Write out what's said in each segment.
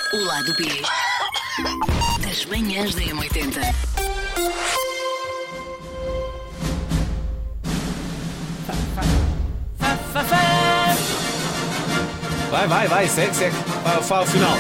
O lado B das manhãs da M80. Vai, segue. Fala o final.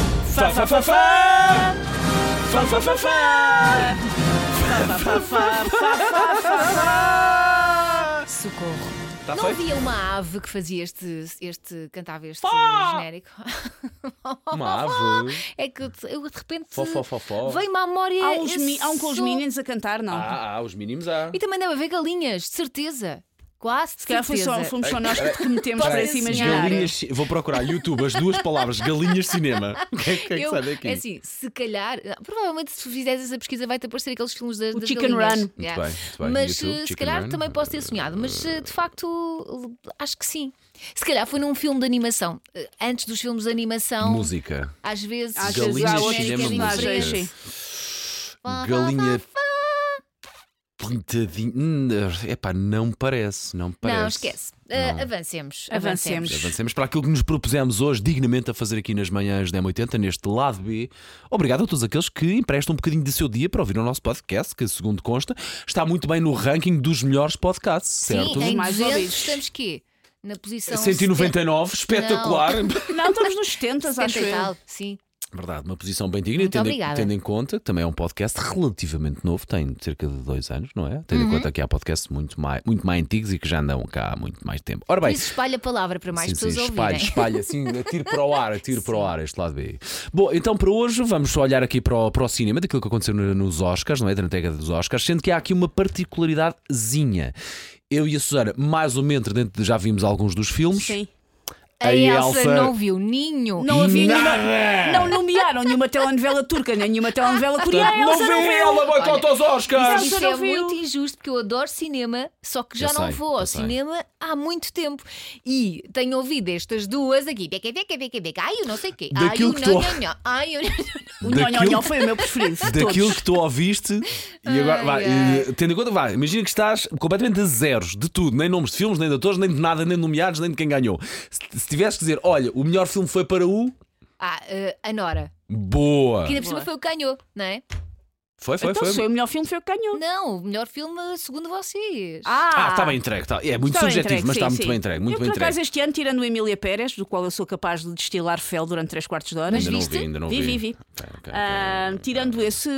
Socorro. Tá Não feito? havia uma ave que fazia cantava este genérico? Uma ave. É que eu de repente Fó. veio-me à memória. Há um com os som. Minions a cantar, não? Os mínimos há. E também deve haver galinhas, de certeza. Quase de Se calhar certeza. fomos só nós que metemos para esse imaginário. Galinhas, vou procurar YouTube as duas palavras galinhas cinema. O que é que sai daqui? É assim, se calhar, provavelmente se fizeres essa pesquisa vai-te aparecer aqueles filmes das Chicken galinhas. Run. Muito bem. Mas YouTube, se Chicken calhar Run. também posso ter sonhado, mas de facto acho que sim. Se calhar foi num filme de animação. Antes dos filmes de animação, Música. às vezes Galinhas há cinema, outros música. diferentes. Galinha pintadinha. Epá, não parece. Não, esquece. Avancemos. Avancemos para aquilo que nos propusemos hoje dignamente a fazer aqui nas manhãs da M80, neste lado B. Obrigado a todos aqueles que emprestam um bocadinho do seu dia para ouvir o nosso podcast, que segundo consta, está muito bem no ranking dos melhores podcasts, certo? Sim, em Mais 200 ouvidos. estamos quê? Na posição 199, espetacular. Não, estamos nos 70, 70 acho e eu. tal, sim. Verdade, uma posição bem digna, Muito obrigada. tendo em conta que também é um podcast relativamente novo, tem cerca de 2 anos, não é? Tendo em conta que há podcasts muito mais antigos e que já andam cá há muito mais tempo. Ora Por bem, isso espalha a palavra para mais pessoas ouvirem. espalha, assim, atiro para o ar, este lado B. Bom, então para hoje vamos olhar aqui para o cinema, daquilo que aconteceu nos Oscars, não é? Da entrega dos Oscars, sendo que há aqui uma particularidadezinha. Eu e a Susana, mais ou menos, já vimos alguns dos filmes. Sim. A A Elsa Elsa não viu ninho. Não havia Nada! não nomearam nenhuma telenovela turca, nem nenhuma telenovela coreana. Não Elsa não vi, viu. ela boicota os Oscars! Isso Elsa é não viu. muito injusto porque eu adoro cinema, só que já Eu não sei, vou ao eu sei. cinema há muito tempo. E tenho ouvido estas duas aqui. Ai, eu não sei o quê. Ai, Daquilo o que tu- nhonhonhó. Ai, eu... O nhonhonhó foi o meu preferido. de Daquilo todos. que tu ouviste e agora tendo em conta, imagina que estás completamente a zeros de tudo, nem nomes de filmes, nem de atores, nem de nada, nem de nomeados, nem de quem ganhou. Se tivesse que dizer, olha, o melhor filme foi para o. A Nora. Boa! Que ainda por cima Boa. foi o que ganhou, não é? Foi. Então, se foi o melhor filme, foi o que ganhou. Não, o melhor filme segundo vocês. Está bem entregue. É muito Está bem subjetivo, entregue, mas está sim, muito sim. bem entregue. Muito eu, bem por acaso, entregue. este ano, tirando o Emília Pérez, do qual eu sou capaz de destilar fel durante 3/4 de hora. Mas Ainda não viste? vi, ainda não Vi. vi. Ok. Tirando esse,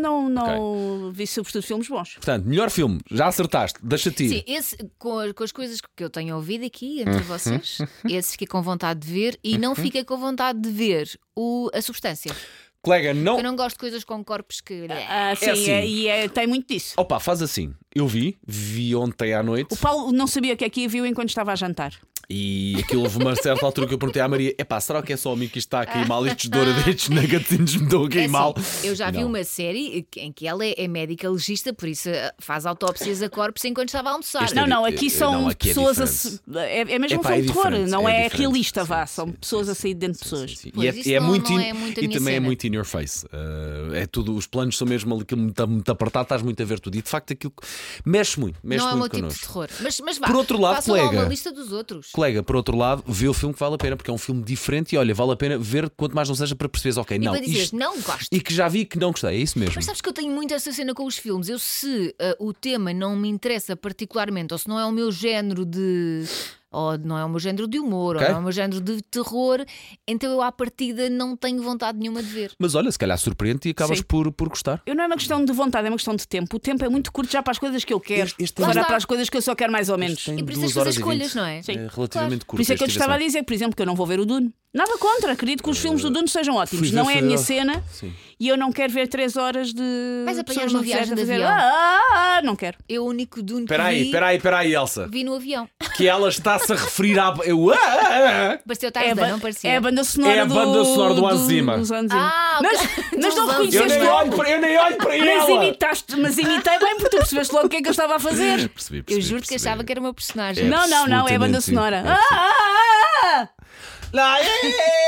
não vi sobretudo filmes bons. Portanto, melhor filme, já acertaste, deixa-te ir. Sim, esse, com as coisas que eu tenho ouvido aqui entre vocês, esse fiquei com vontade de ver e não fiquei com vontade de ver a substância. Colega, não. Eu não gosto de coisas com corpos que. Sim, assim. tem muito disso. Opa, faz assim. Eu vi ontem à noite. O Paulo não sabia o que é que viu enquanto estava a jantar. E aquilo houve uma certa altura que eu perguntei à Maria: epá, será que é só a mim que isto está a cair mal? Estes douradeiros nuggetzinhos me estão a É cair assim, mal. eu já vi Não. uma série em que ela é médica legista, por isso faz autópsias a corpos enquanto estava a almoçar. Este é Não, aqui são não, aqui é pessoas diferente. é mesmo Epá, um filme de terror, diferente, não é diferente. realista, Sim, vá. sim, São sim, pessoas sim, a sair de dentro de sim, pessoas. sim, sim. Pois, isso E é não- muito não é muito a e minha também é cena. muito in your face. É tudo, os planos são mesmo aquilo muito apertado, estás muito a ver tudo. E de facto aquilo mexe muito Não é o meu muito tipo de connosco. terror. Mas vá, Por outro lado, façam lá colega. uma lista dos outros. Colega, por outro lado, vê o filme que vale a pena, porque é um filme diferente e olha, vale a pena ver quanto mais não seja para perceberes, ok, E não, para dizer, isto, não gosto. e que já vi que não gostei, é isso mesmo. Mas sabes que eu tenho muito essa cena com os filmes. Eu, se o tema não me interessa particularmente, ou se não é o meu género de. Ou não é o meu género de humor, Ok. ou não é o meu género de terror, então eu à partida não tenho vontade nenhuma de ver. Mas olha, se calhar surpreende e acabas Sim. por gostar. Eu não é uma questão de vontade, é uma questão de tempo. O tempo é muito curto já para as coisas que eu quero. Este Lá Agora está. para as coisas que eu só quero mais ou menos. Tem E por isso 2 tens de fazer horas e 20. escolhas, não é? Sim. É relativamente curto. Por isso é que eu te este estava a direção. dizer, por exemplo, que eu não vou ver o Dune. Nada contra, acredito que os filmes do Dune sejam ótimos. fui ver Não é a minha foi- cena Sim. e eu não quero ver 3 horas de. Vais apanhar pessoas uma no viagem deserto a de fazer, avião. não quero. Eu o único Dune que Espera aí, Elsa. vi no avião. Que ela está-se a referir à. Pareceu É, Tarzan, não parecia? é a banda sonora É a banda sonora do Hans Zimmer. dos Hans Zimmer. Ah, ok. Mas não Dos Hans reconheceste Zimmer. logo. Eu nem olho para Mas ela. mas imitei bem porque tu percebeste logo o que é que eu estava a fazer. Percebi, Eu juro que achava que era uma personagem. É Não, é a banda absolutamente sonora. sim.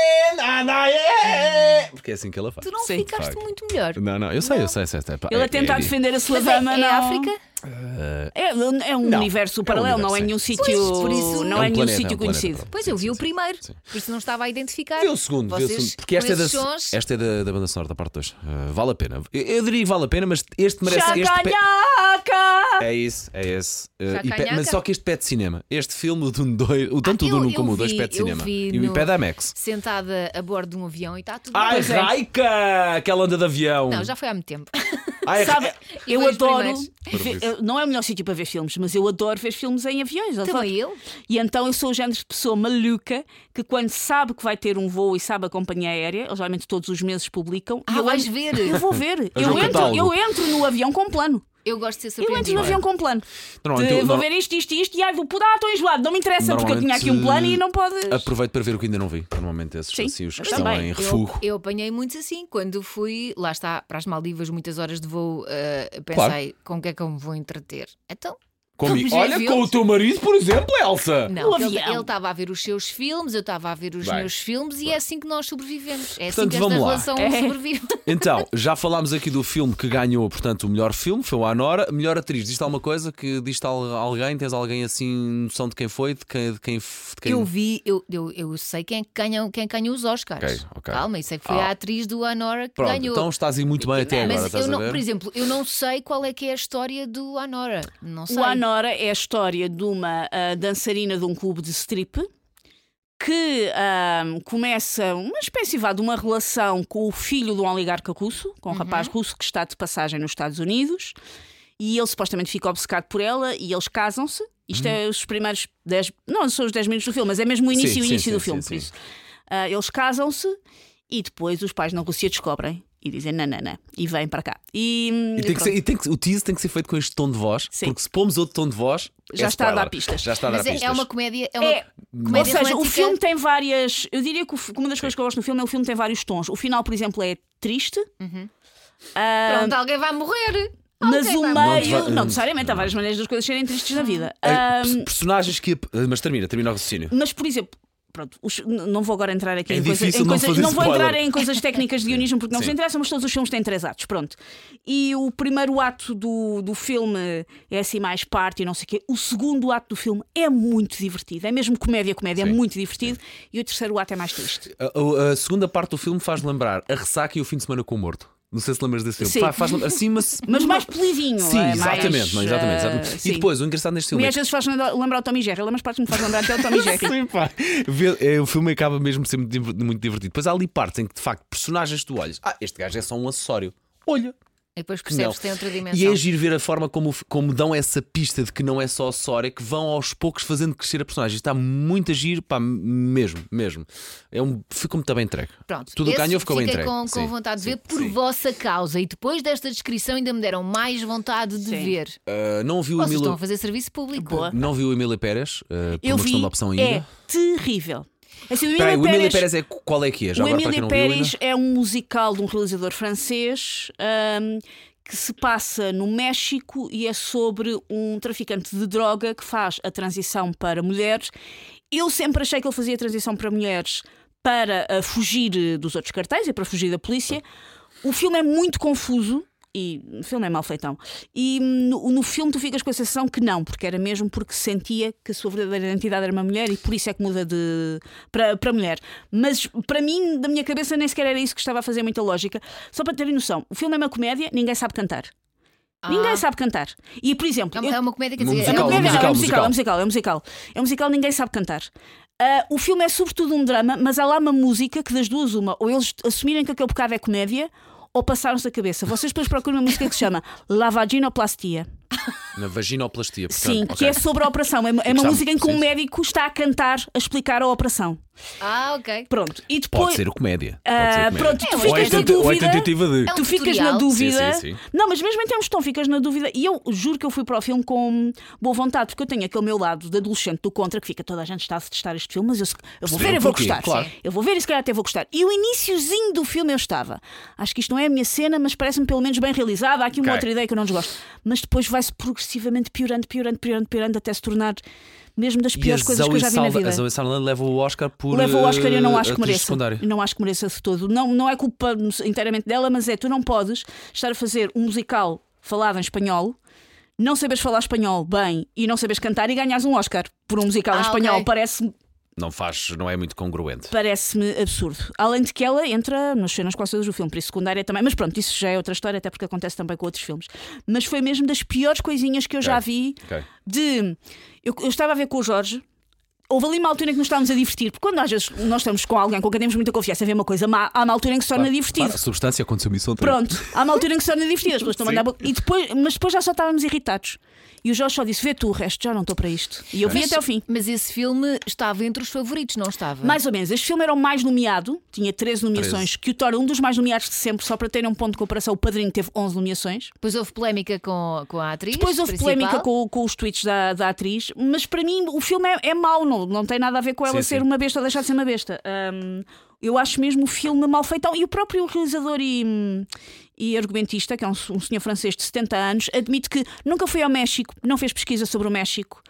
Porque é assim que ela faz. Tu não Sim, ficaste facto. muito melhor. Não, eu sei. Pá, Ele a tentar defender a sua Mas dama, é não. África? É um universo paralelo, não é nenhum sítio. por isso- Não É um é nenhum planeta, sítio é um planeta, conhecido. pronto. Pois eu vi Sim, o sim. primeiro, Sim. por isso não estava a identificar. Vê o segundo, Vocês, porque esta é, com esses sons, esta é da banda sonora da parte 2. Vale a pena. Eu diria que vale a pena, mas este merece. Chacanhaca! É esse. Chacanhaca? Mas só que este pé de cinema. Este filme, o Dune 2, tanto o Dune como o 2 pé de cinema. E o pé da Max. sentada a bordo de um avião e está tudo Ai, bem. Pois é. Raika! Aquela onda de avião. Não, já foi há muito tempo. Ai, Sabe, eu foi os adoro. primeiros. Não é o melhor sítio para ver filmes, mas eu adoro ver filmes em aviões. adoro. Também eu. E então eu sou o género de pessoa maluca que, quando sabe que vai ter um voo e sabe a companhia aérea, eles geralmente todos os meses publicam. e eu Vais entro- ver. Eu vou ver. Mas o catálogo. Eu entro no avião com plano. Eu gosto de ser Eu entro no surpreendida. avião com plano. Normalmente eu- Vou ver isto e ai, vou estou enjoado. Não me interessa porque eu tinha aqui um plano e não pode. Aproveito para ver o que ainda não vi. Normalmente esses Sim, assim, os que eu estão também. em refúgio. Eu apanhei muitos assim. Quando fui, lá está, para as Maldivas, muitas horas de voo, pensei, Claro. com o que é que eu me vou entreter? Então, Comigo. vamos ver Olha, com filmes. o teu marido, por exemplo, Elsa. Não, No ele avião. estava a ver os seus filmes, eu estava a ver os Bem, meus filmes e é assim que nós sobrevivemos. É Portanto, assim que esta vamos lá. relação sobrevive. Então, já falámos aqui do filme que ganhou, portanto, o melhor filme, foi o Anora. Melhor atriz, diz-te alguma coisa? Que diz-te alguém? Tens alguém assim, noção de quem foi? De quem... Eu vi, eu sei quem ganha os Oscars. Ok. Calma, e sei que foi a atriz do Anora que Pronto, ganhou. então estás aí muito bem até agora, Mas estás eu a não, ver? por exemplo, eu não sei qual é que é a história do Anora. Não sei. O Anora é a história de uma dançarina de um clube de strip que começa uma espécie de uma relação com o filho de um oligarca russo, com um rapaz russo que está de passagem nos Estados Unidos, e ele supostamente fica obcecado por ela e eles casam-se. Isto é os primeiros 10, não são os 10 minutos do filme, mas é mesmo o início, Sim, do sim, filme. sim, Por isso. Eles casam-se e depois os pais na Rússia descobrem e dizem não, e vêm para cá. E tem que ser, o teaser tem que ser feito com este tom de voz, Sim. porque se pomos outro tom de voz, Já é está a dar spoiler. pistas. Já está a dar Mas pistas. é uma comédia. É uma Ou comédia seja, o romântica. filme tem várias. Eu diria que uma das coisas que eu gosto no filme é que o filme tem vários tons. O final, por exemplo, é triste. Pronto, alguém vai morrer. Mas Alguém o vai meio. morrer. Não necessariamente, há várias maneiras das coisas serem tristes na vida. Personagens que. Mas termina o raciocínio. Mas, por exemplo. Pronto, não vou agora entrar aqui É em difícil não fazer não vou spoiler. entrar em coisas técnicas de guionismo porque não Sim. nos interessam, mas todos os filmes têm 3 atos, pronto. E o primeiro ato do filme é assim mais parte e não sei o quê. O segundo ato do filme é muito divertido, é mesmo comédia, é Sim. muito divertido. E o terceiro ato é mais triste. A segunda parte do filme faz lembrar a ressaca e o fim de semana com o morto. Não sei se lembras desse filme. Sim. Faz assim, mas Mais polidinho. Sim, é exatamente, mais, exatamente. E sim. depois, o engraçado neste filme E é às vezes faz lembrar o Tommy Jerry. Ele é umas partes que me faz lembrar até o Tommy Jerry. Sim, pá. O filme acaba mesmo por ser muito divertido. Depois há ali partes em que, de facto, personagens tu olhas. Este gajo é só um acessório. Olha. E depois percebes que tem outra dimensão. E é giro ver a forma como dão essa pista de que não é só acessório, que vão aos poucos fazendo crescer a personagem. Está muito a giro, pá, mesmo. Ficou muito bem entregue. Pronto, Tudo o que ganhou ficou bem fiquei entregue. com Sim, vontade de sim, ver por sim. vossa causa. E depois desta descrição ainda me deram mais vontade de Sim. ver. Não vi o Vocês estão Emílio. a fazer serviço público. Boa. Não vi o Emílio Pérez, por Eu uma questão vi. da opção É ainda. terrível. Assim, o Espera aí, o Emílio Emílio Pérez Pérez qual é que é? Já O agora para quem Emílio não viu Pérez ainda? é um musical de um realizador francês que se passa no México e é sobre um traficante de droga que faz a transição para mulheres. Eu sempre achei que ele fazia a transição para mulheres para fugir dos outros cartéis e para fugir da polícia. O filme é muito confuso. E o filme é mal feitão. E no filme tu ficas com a sensação que não, porque era mesmo porque sentia que a sua verdadeira identidade era uma mulher e por isso é que muda para mulher. Mas para mim, da minha cabeça, nem sequer era isso que estava a fazer muita lógica. Só para terem noção, o filme é uma comédia, ninguém sabe cantar. Ninguém sabe cantar. E, por exemplo, É uma comédia, quer dizer, Musical, é uma comédia. É um musical, ninguém sabe cantar. O filme é sobretudo um drama, mas há lá uma música que das duas uma, ou eles assumirem que aquele bocado é comédia, ou passaram-se a cabeça. Vocês depois procuram uma música que se chama La Vaginoplastia. Na vaginoplastia, portanto. Sim, ok. que é sobre a operação. É uma está- música em que um sim. médico está a cantar, a explicar a operação. Ok. Pronto. E Pode depois. ser comédia. Pode ser comédia. Pronto, tu Ou ficas na Ou é dúvida. tentativa de. É um Tu ficas na tutorial. dúvida. Sim. Não, mas mesmo em termos de tom, ficas na dúvida. E eu juro que eu fui para o filme com boa vontade, porque eu tenho aquele meu lado de adolescente do contra que fica toda a gente está a detestar este filme, mas eu vou ver e vou porquê, gostar. claro. Eu vou ver e se calhar até vou gostar. E o iniciozinho do filme eu estava. Acho que isto não é a minha cena, mas parece-me pelo menos bem realizada. Há aqui uma Ok. outra ideia que eu não desgosto. Mas depois vai-se progressivamente piorando até se tornar mesmo das piores coisas que eu já vi na vida. A Zoe Saldana leva o Oscar por. Leva o Oscar e eu não acho que atriz mereça. secundária. Eu não acho que mereça de todo. Não é culpa inteiramente dela, mas tu não podes estar a fazer um musical falado em espanhol, não sabes falar espanhol bem e não sabes cantar e ganhas um Oscar por um musical em espanhol. Ok. Não é muito congruente. Parece-me absurdo. Além de que ela entra nas cenas quase todas do filme, por isso secundária também. Mas pronto, isso já é outra história, até porque acontece também com outros filmes. Mas foi mesmo das piores coisinhas que eu já vi. Ok. Eu estava a ver com o Jorge. Houve ali uma altura em que nos estávamos a divertir, porque quando às vezes nós estamos com alguém com quem temos muita confiança a ver uma coisa má, há uma altura em que se torna divertido. Claro, a substância aconteceu isso ontem. Pronto, há uma altura em que se torna divertido, as pessoas estão a mandar mas depois já só estávamos irritados. E o Jorge só disse: vê tu o resto, já não estou para isto. E eu vi até ao fim. Mas esse filme estava entre os favoritos, não estava? Mais ou menos. Este filme era o mais nomeado, tinha 13 nomeações, que o torna um dos mais nomeados de sempre. Só para terem um ponto de comparação, o Padrinho teve 11 nomeações. Depois houve polémica com a atriz. Depois houve principal. polémica com os tweets da atriz, mas para mim o filme é mau, não tem nada a ver com ela ser uma besta ou deixar de ser uma besta. Eu acho mesmo o filme mal feito. E o próprio realizador e argumentista, que é um senhor francês de 70 anos, admite que nunca foi ao México, não fez pesquisa sobre o México.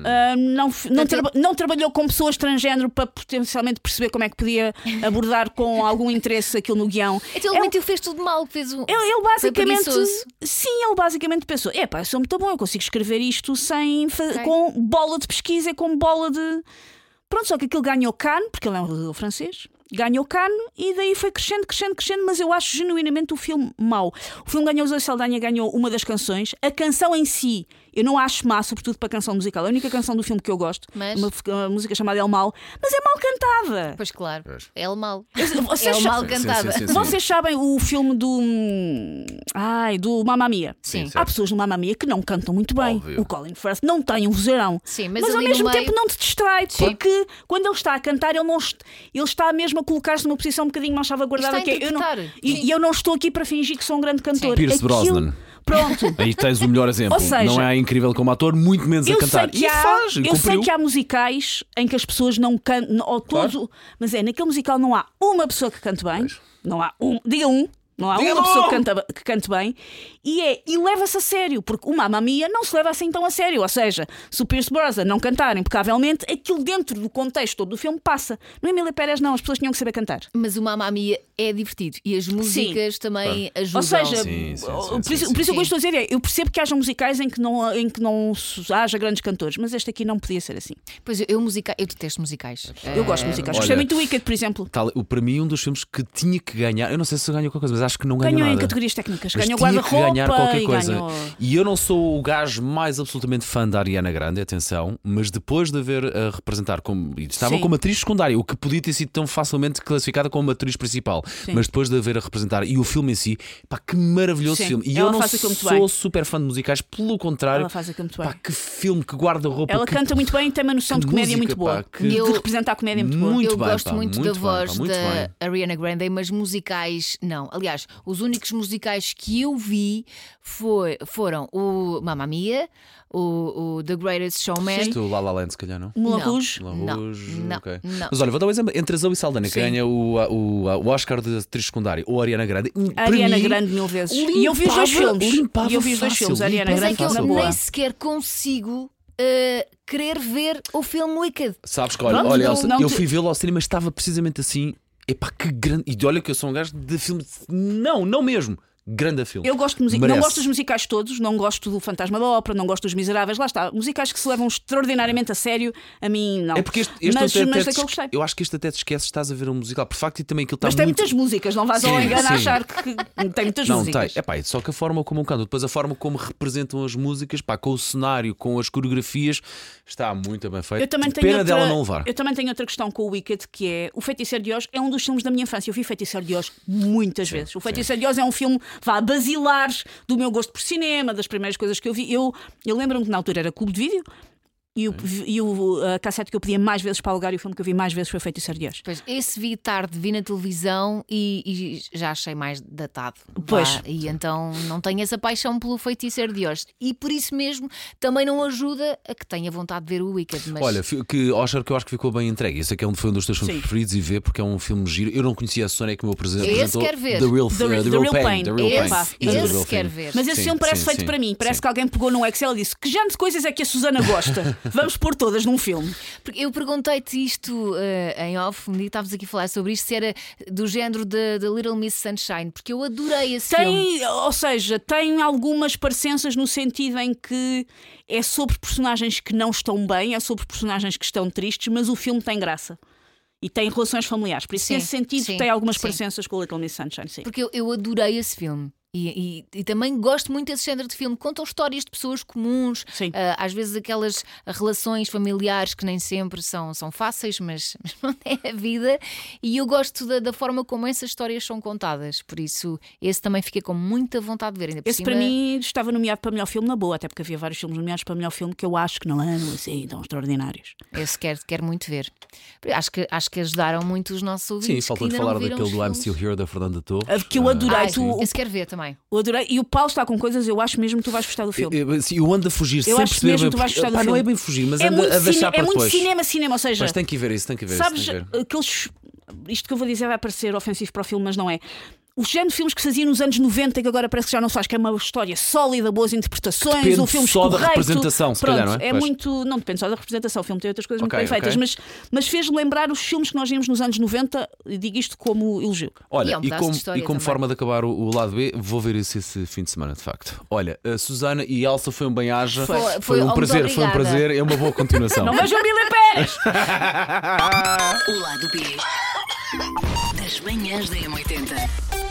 Não trabalhou com pessoas transgénero para potencialmente perceber como é que podia abordar com algum interesse aquilo no guião. Então ele mentiu, fez tudo mal. Ele basicamente. Foi sim, ele basicamente pensou: eu sou muito bom, eu consigo escrever isto com bola de pesquisa, com bola de. Pronto, só que aquilo ganhou Cannes, porque ele é um realizador francês. Ganhou Cannes e daí foi crescendo, mas eu acho genuinamente o filme mau. O filme ganhou, Zoe Saldana ganhou uma das canções. A canção em si eu não acho má, sobretudo para a canção musical. A única canção do filme que eu gosto, uma música chamada El Mal, mas é mal cantada. Pois claro, é o mal. Vocês É o mal cantada. Sim. Vocês sabem o filme do Mamma Mia? Sim. Há pessoas no Mamma Mia que não cantam muito bem. Óbvio. O Colin Firth não tem um vozeirão. Sim, mas mas ao ali mesmo no meio- tempo não te distrai, porque quando ele está a cantar, ele está mesmo a colocar-se numa posição um bocadinho mais salvaguardada. Está a Que é, eu não, interpretar. e eu não estou aqui para fingir que sou um grande cantor. Pierce Brosnan. Pronto. Aí tens o melhor exemplo. Ou seja, não é incrível como ator, muito menos a cantar. Eu sei que há musicais em que as pessoas não cantam, ou todos, mas naquele musical não há uma pessoa que cante bem, não há não há uma pessoa que cante bem e leva-se a sério, porque o Mamma Mia não se leva assim tão a sério. Ou seja, se o Pierce Brosnan não cantar impecavelmente, aquilo dentro do contexto todo do filme passa. No Emília Pérez não, as pessoas tinham que saber cantar. Mas o Mamma Mia é divertido e as músicas também ajudam. Ou seja, por isso eu estou a dizer, eu percebo que haja musicais em que não haja grandes cantores, mas este aqui não podia ser assim. Pois eu detesto musicais. Eu gosto de musicais. olha, Gostei muito do Wicked, por exemplo. Para mim, um dos filmes que tinha que ganhar, eu não sei se ganhou qualquer coisa, mas acho que não ganhou Ganhou nada. em categorias técnicas, Mas ganhou tinha que guarda-roupa ganhar qualquer coisa. ganhou... E eu não sou o gajo mais absolutamente fã da Ariana Grande, atenção, mas depois de a ver a representar estava Sim. como atriz secundária, o que podia ter sido tão facilmente classificada como atriz principal. Sim. Mas depois de a ver a representar e o filme em si, que maravilhoso Sim. filme. E Ela eu não faz aquilo muito sou bem. super fã de musicais, pelo contrário. Ela faz aquilo muito bem. Que filme, que guarda-roupa. Ela canta muito bem e tem uma noção que de comédia música, muito boa. pá, que- De Eu- representar a comédia muito boa. Muito Eu bem, gosto pá, muito muito da bem, voz pá, muito da bem. Ariana Grande, mas musicais não. Aliás, os únicos musicais que eu vi foram o Mamma Mia, o The Greatest Showman. Isto, La La Land, se calhar, não? Moulin Não. Rouge. La Rouge, não, ok. não. Mas olha, vou dar um exemplo entre a Zoe Saldana, que Sim. ganha o Oscar de atriz secundária, ou a Ariana Grande. A Ariana Grande 1000 vezes. E eu vi os dois filmes. Limpava E eu vi os dois fácil, filmes. A Ariana Mas limpava é Grande que na eu boa. nem sequer consigo querer ver o filme Wicked. Sabes que, Pronto, olha, não- Elsa, não eu te- fui vê-lo ao cinema, estava precisamente assim. Epá, que grande. E olha que eu sou um gajo de filme. Não mesmo. Grande filme. Eu gosto de música, Merece. não gosto dos musicais todos, não gosto do Fantasma da Ópera, não gosto dos Miseráveis, lá está. Musicais que se levam extraordinariamente a sério, a mim não. É porque este mas até daquele gostei. eu acho que este até te esqueces, estás a ver um musical. Por facto, e também aquilo está Mas tem muito. muitas músicas, não vais ao Sim, engano a sim. achar que tem muitas Não, músicas. tem. Epá, só que a forma como cantam, depois a forma como representam as músicas, pá, com o cenário, com as coreografias, está muito bem feito. Eu também tenho Pena outra, dela não levar. Eu também tenho outra questão com o Wicked, que é O Feiticeiro de Oz é um dos filmes da minha infância. Eu vi Feiticeiro de Oz muitas vezes. O Feiticeiro de Oz é um filme, basilares do meu gosto por cinema, das primeiras coisas que eu vi. Eu lembro-me que na altura era Clube de Vídeo e a cassete que eu pedia mais vezes para alugar e o filme que eu vi mais vezes foi Feiticeiro de Oz. Pois, esse vi tarde, vi na televisão e já achei mais datado. Pois. E então não tenho essa paixão pelo Feiticeiro de Oz. E por isso mesmo também não ajuda a que tenha vontade de ver o Wicked. Mas... Olha, Oscar, que eu acho que ficou bem entregue. Esse aqui foi um dos teus filmes Sim. preferidos e vê porque é um filme giro. Eu não conhecia a Sónia que me apresentou. quero ver. The Real Pain. The Real Epá, Pain. The esse Real quero Pain. ver. Mas esse Sim, filme parece sim, feito sim, para mim. Parece sim. que alguém pegou num Excel e disse: que género de coisas é que a Susana gosta? Vamos pôr todas num filme. Porque eu perguntei-te isto em off, um dia estávamos aqui a falar sobre isto, se era do género de Little Miss Sunshine, porque eu adorei esse filme. Ou seja, tem algumas parecenças no sentido em que é sobre personagens que não estão bem, é sobre personagens que estão tristes, mas o filme tem graça. E tem relações familiares. Por isso, Sim, nesse sentido, sim, tem algumas sim. parecenças com o Little Miss Sunshine. Sim. Porque eu adorei esse filme. E também gosto muito desse género de filme. Contam histórias de pessoas comuns, Sim. às vezes aquelas relações familiares que nem sempre são fáceis, mas não é a vida. E eu gosto da forma como essas histórias são contadas. Por isso, esse também fiquei com muita vontade de ver. Ainda por Esse cima, para mim estava nomeado para melhor filme na boa, até porque havia vários filmes nomeados para melhor filme que eu acho que não eram assim tão extraordinários. esse quero muito ver. Acho que ajudaram muito os nossos Sim, ouvintes. faltou que de ainda falar não viram daquele os do I'm filmes. Still Here da Fernanda Torres. Que eu adorei. Esse quero ver também. Eu adorei. E o Paulo está com coisas, eu acho mesmo que tu vais gostar do filme. Eu ando a fugir Eu sem acho perceber mesmo bem que tu vais porque- gostar do Pá, não filme. é bem fugir, mas É ando muito, a deixar para é muito depois. cinema, ou seja, Mas tem que ir ver isso, tem que ver sabes, isso. tem que ver. aqueles. Isto que eu vou dizer vai parecer ofensivo para o filme, mas não é. O género de filmes que se fazia nos anos 90 e que agora parece que já não se faz, que é uma história sólida, boas interpretações, Depende um filme só da escorreito. representação, se Pronto, calhar, não é? É Pois. muito. Não depende só da representação, o filme tem outras coisas Ok, muito bem ok. feitas, mas fez-me lembrar os filmes que nós vimos nos anos 90, e digo isto como elogio. Olha, E é um pedaço de história como também. forma de acabar o lado B, vou ver isso esse fim de semana, de facto. Olha, a Susana e Elsa foi um bem-aja. Foi um muito prazer, foi um obrigada. prazer. É uma boa continuação. Não vejam Billy Pérez! O lado B das manhãs da M80.